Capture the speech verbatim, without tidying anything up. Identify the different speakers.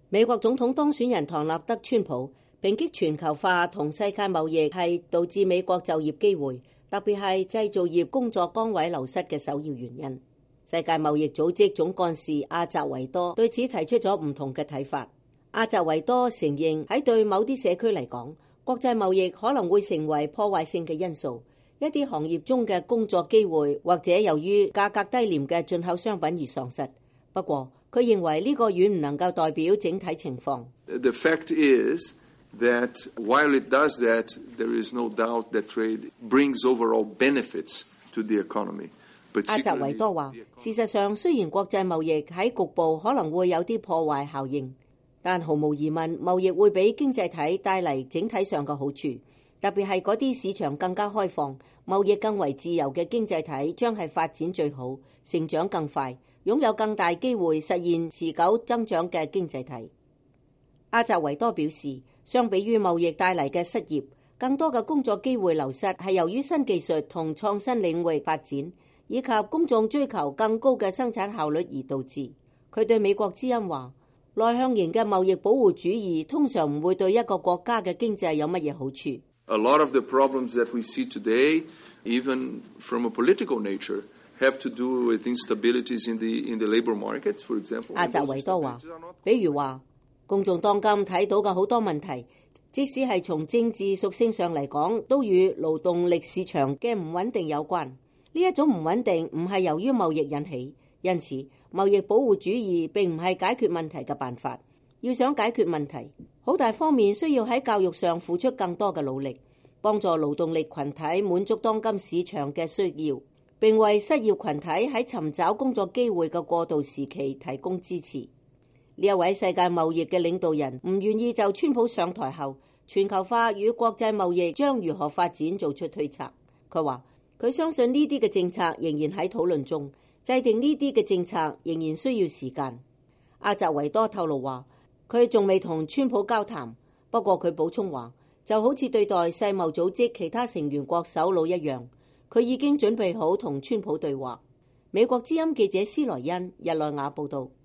Speaker 1: 美國總統當選人唐納德·川普抨擊全球化同世界貿易係導致美國就業機會，特別係製造業工作崗位流失嘅首要原因。世界貿易組織總幹事阿澤維多對此提出咗唔同嘅睇法。阿澤維多承認喺對某啲社區嚟講，國際貿易可能會成為破壞性嘅因素，一啲行業中嘅工作機會或者由於價格低廉嘅進口商品而喪失。不過，佢認為呢個遠唔能夠代表整體情況。
Speaker 2: The fact is that while it does that, there is no doubt that trade brings overall benefits to the economy.
Speaker 1: 阿澤維多話，事實上雖然國際貿易喺局部可能會有啲破壞效應，但毫無疑問，貿易會俾經濟體帶嚟整體上嘅好處，特別係嗰啲市場更加開放、貿易更為自由嘅經濟體將係發展最好、成長更快、擁有更大機會實現持久增長嘅經濟體。阿澤維多表示，相比於貿易帶嚟嘅失業，更多嘅工作機會流失係由於新技術同創新領域發展，以及公眾追求更高嘅生產效率而導致。佢對美國之音話，內向型嘅貿易保護主義通常唔會對一個國家嘅經濟有乜嘢好處。
Speaker 2: A lot of the problems that we see today, even from a political nature, have to do with instabilities in the in the labor markets, for example.
Speaker 1: 阿澤維多話，比如話，公眾當今睇到嘅好多問題，即使係從政治屬性上嚟講，都與勞動力市場嘅唔穩定有關。呢一種唔穩定唔係由於貿易引起，因此貿易保護主義並唔係解決問題嘅辦法。要想解決問題，好大方面需要喺教育上付出更多嘅努力，幫助勞動力群體滿足當今市場嘅需要，並為失業群體喺尋找工作機會嘅過渡時期提供支持。呢一位世界貿易嘅領導人唔願意就川普上台後全球化與國際貿易將如何發展做出推測。佢話佢相信呢啲嘅政策仍然喺討論中，制定呢啲嘅政策仍然需要時間。阿澤維多透露話，佢仲未同川普交談，不過佢補充話，就好似對待世貿組織其他成員國首腦一樣，佢已經準備好同川普對話。美國之音記者施萊恩日內瓦報道。